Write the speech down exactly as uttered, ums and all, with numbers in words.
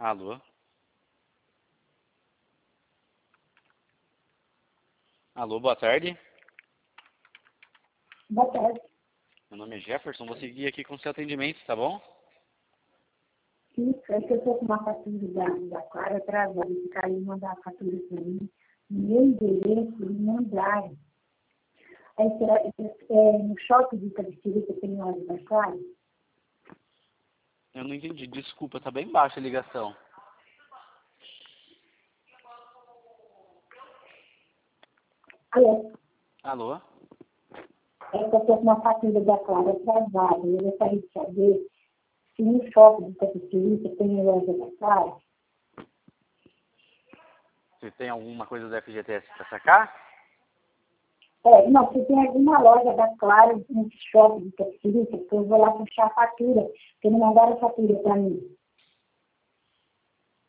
Alô? Alô, boa tarde. Boa tarde. Meu nome é Jefferson, vou seguir aqui com o seu atendimento, tá bom? Isso, é que eu estou com uma fatura da, da Clara atrasada, que caiu mandar a fatura para mim, no meu endereço, e mandaram. Aí, será, é, no shopping de Itapecerica tem loja da Clara? Eu não entendi, desculpa, tá bem baixa a ligação. Alô? Alô? É que eu estou com uma fatura da Clara atrasada, e eu gostaria de saber se no shopping de Itapecerica tem loja da Clara. Você tem alguma coisa do F G T S pra sacar? É, não, se tem alguma loja da Clara nesse shopping de Itapecerica, que eu vou lá puxar a fatura, porque não mandaram a fatura para mim.